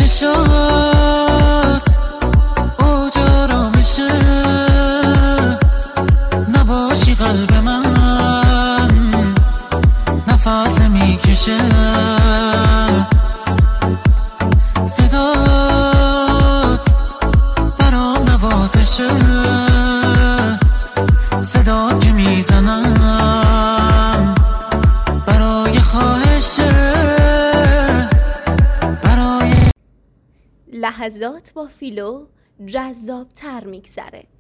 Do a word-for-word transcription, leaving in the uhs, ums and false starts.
چشات اوج آرامشه، نباشی قلب من نفس میکشه، صدات برام نوازشه، صدات که میزنم برای خواهشه، برای لحظات با فیلو جذاب تر میگذره.